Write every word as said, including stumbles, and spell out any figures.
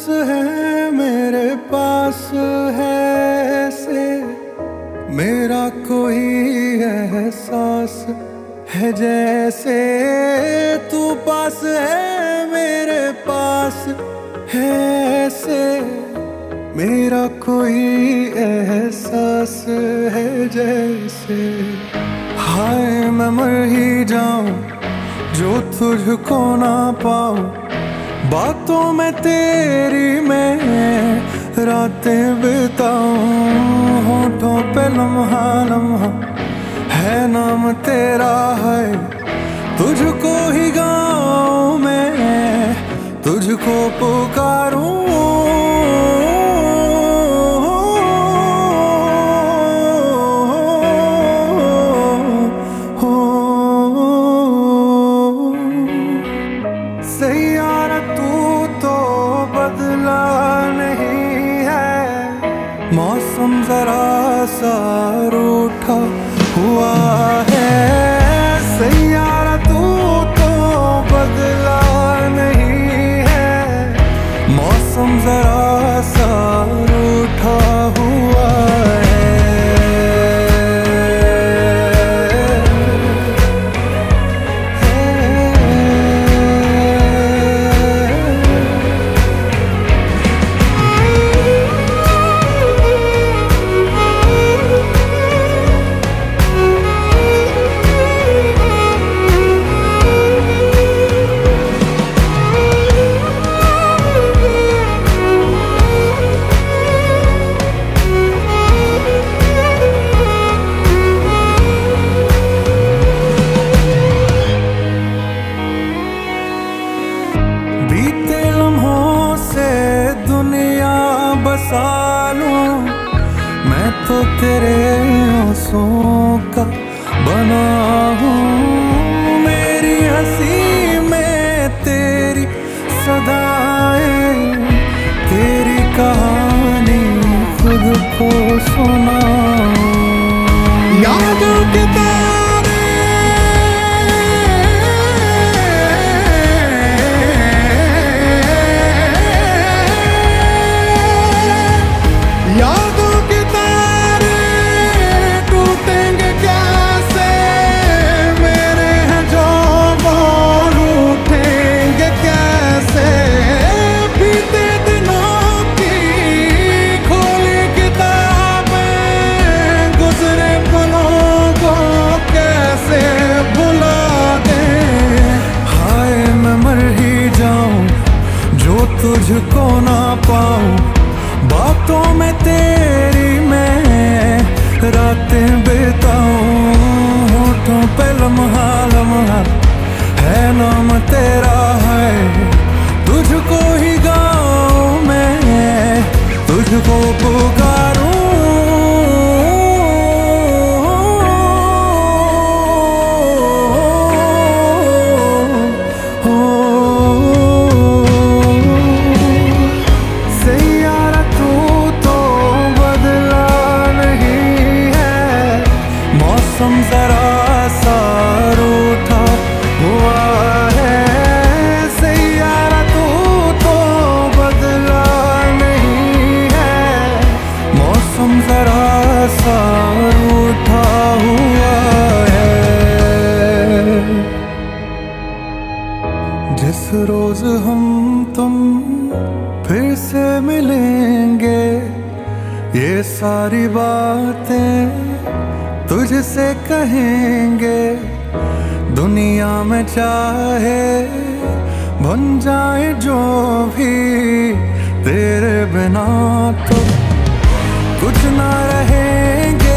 है मेरे पास है से मेरा कोई एहसास है, जैसे तू पास है मेरे पास है से मेरा कोई एहसास है, जैसे हाय मैं मर ही जाऊं जो तुझको ना पाऊं, बातों में तेरी मैं रातें बिताऊं, होठों पे लम्हा लम्हा है नाम तेरा है, तुझको ही गाऊं मैं तुझको पुकारूं। सैयारा तू तो बदला नहीं है, मौसम जरा सा रूठा हुआ है, सैयारा तू तो बदला नहीं है, मौसम जरा सा रूठा हुआ है। बीते लम्हों से दुनिया बसा लूं मैं तो तेरे आंसुओं का बना हूँ, मेरी हंसी में तेरी सदाएं, तेरी कहानी खुद को सुनाऊं। यादों के यादों के तारे टूटेंगे कैसे, मेरे हैं जो बोल उठेंगे कैसे, बीते दिनों की खोली किताबें गुजरे पलों को कैसे भुला दें, हाय मैं मर ही जाऊं जो तुझको ना पाऊं, बातों में तेरी मैं रातें बिताऊं, होठों पे लम्हा लम्हा है नाम तेरा है, तुझको ही गाऊं मैं तुझको पुकारूं। मौसम जरा सा रूठा हुआ है, सैयारा तू तो बदला नहीं है, मौसम जरा सा रूठा हुआ है। जिस रोज हम तुम फिर से मिलेंगे, ये सारी बातें तुझसे कहेंगे, दुनिया में चाहे बन जाए जो भी, तेरे बिना तो कुछ ना रहेंगे।